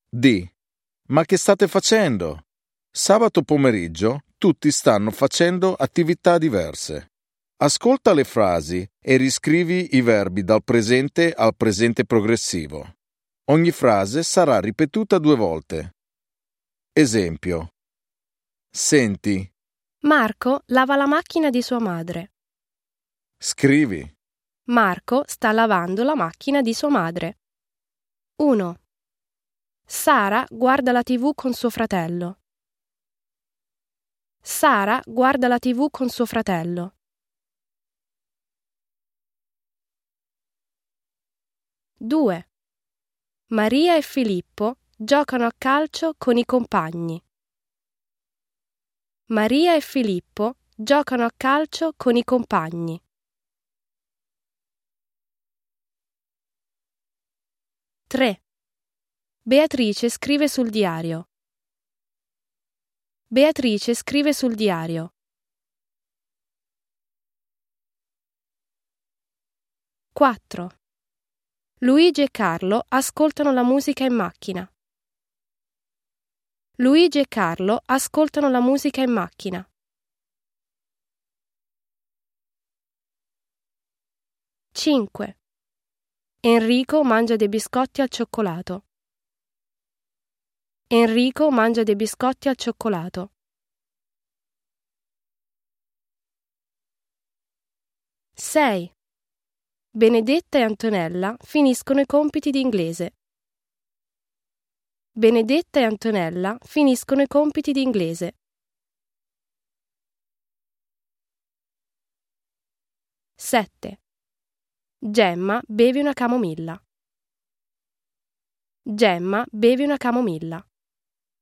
D. Ma che state facendo? Sabato pomeriggio tutti stanno facendo attività diverse. Ascolta le frasi e riscrivi i verbi dal presente al presente progressivo. Ogni frase sarà ripetuta 2 volte. Esempio. Senti. Marco lava la macchina di sua madre. Scrivi. Marco sta lavando la macchina di sua madre. 1. Sara guarda la TV con suo fratello. Sara guarda la TV con suo fratello. 2. Maria e Filippo giocano a calcio con i compagni. Maria e Filippo giocano a calcio con i compagni. 3. Beatrice scrive sul diario. Beatrice scrive sul diario. 4. Luigi e Carlo ascoltano la musica in macchina. Luigi e Carlo ascoltano la musica in macchina. 5. Enrico mangia dei biscotti al cioccolato. Enrico mangia dei biscotti al cioccolato. 6. Benedetta e Antonella finiscono i compiti di inglese. Benedetta e Antonella finiscono i compiti di inglese. 7. Gemma beve una camomilla. Gemma beve una camomilla.